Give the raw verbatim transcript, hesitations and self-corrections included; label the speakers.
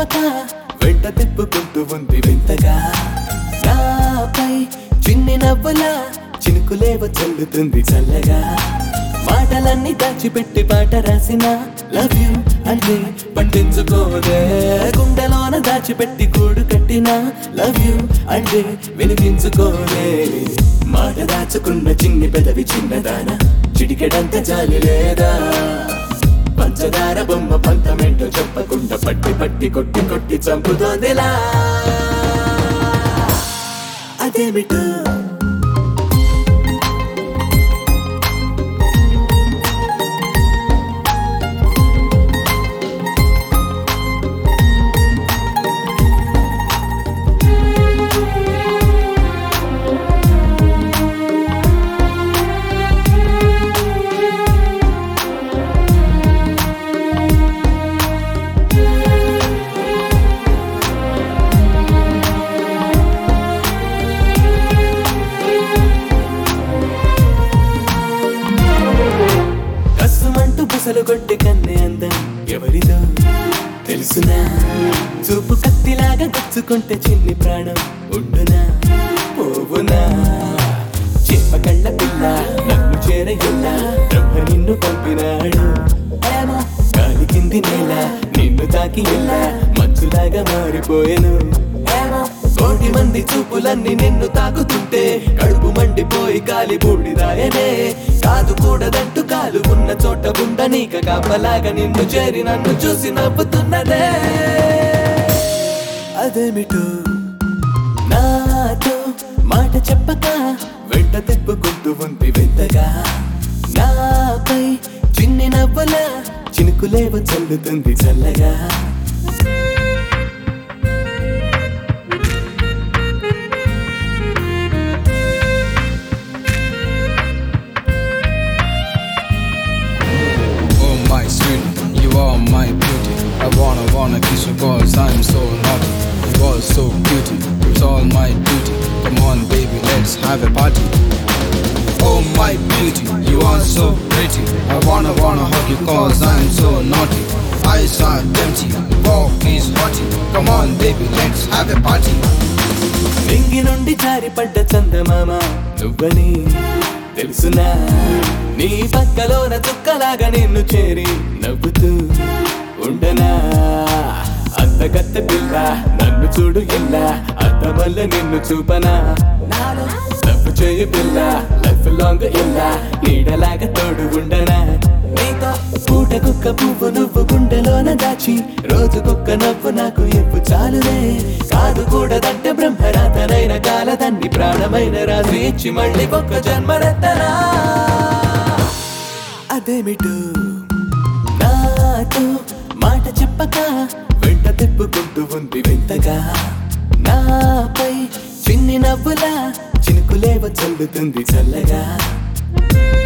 Speaker 1: చెప్పక వెంట తిప్పుకుంటూ ఉంది వింతగా నాపై చిన్ని నవ్వులా చినుకులేవ చల్లుతుంది చల్లగా మాటలన్నీ దాచిపెట్టి పాట రాసిన లవ్ యూ అంటే పట్టించుకోదే గుండెలోన దాచిపెట్టి కూడు కట్టిన లవ్ యూ అంటే వినిపించుకోదే మాట దాచుకున్న చిన్ని పెదవి చిన్నదాన చిటికెడంత జాలి లేదా పంచదార బొమ్మ పంతమేంటో చెప్పకుండా పట్టి పట్టి కొట్టి కొట్టి చంపుతోందిలా అదేమిటో బుసలు కొట్టి కన్నే అందం ఎవరిదో తెలుసునా చూపు కత్తిలాగా గుచ్చుకుంటే చిన్ని ప్రాణం ఉండునా పోవునా చేప కళ్ళ పిల్ల నన్ను చేరయ్యల్లా బ్రహ్మ నిన్ను పంపినాడు ఏమో గాలి కింది నేల నిన్ను తాకి ఎల్లా మంచులాగా మారిపోయాను ఏమో కోటి మంది చూపులన్నీ నిన్ను తాకుతుంటే కడుపు మండిపోయి కాలి బూడిదాయనే కాదు కూడదంటూ కాలు ఉన్న చోట ఉండ నీక కాపలాగా నిన్ను చేరి నన్ను చూసి నవ్వుతున్నదే అదేమిటో నాతో మాట చెప్పక వెంట తిప్పుకుంటూ ఉంది వింతగా నాపై చిన్ని నవ్వులా చినుకులేవ చల్లుతుంది చల్లగా
Speaker 2: You are my beauty. I wanna wanna kiss you cause I'm so naughty. You are so beauty, it's all my duty. Come on baby, let's have a party. Oh my beauty, you are so pretty. I wanna wanna hug you cause I'm so naughty. Eyes are empty, walk is haughty. Come on baby, let's have a party.
Speaker 1: నింగి నుండి జారిపడ్డ చందమామ నువ్వని తెలుసునా నీ పక్కలోన చుక్కలాగా నిన్ను చేరి నవ్వుతూ ఉండనా అంతకత్త పిల్ల నన్ను చూడు ఇలా అద్దమల్ల నిన్ను చూపనా తప్పు చేయి పిల్ల లైఫ్ లాంగ్ ఇలా నీడలాగా తోడు ఉండనా నీతో పూట కుక్క పువ్వు నువ్వు గుండెలోన దాచి రోజుకొక్క నవ్వు నాకు ఎప్పు చాలుదే కాదు కూడదంటే బ్రహ్మరాతనైన కాలదాన్ని ప్రాణమైన రాజు ఇచ్చి మళ్ళీ ఒక్క జన్మరెత్తనా అదేమిటో నాతో మాట చెప్పక వెంట తిప్పుకుంటూ ఉంది వింతగా నాపై చిన్ని నవ్వులా చినుకులేవ చల్లుతుంది చల్లగా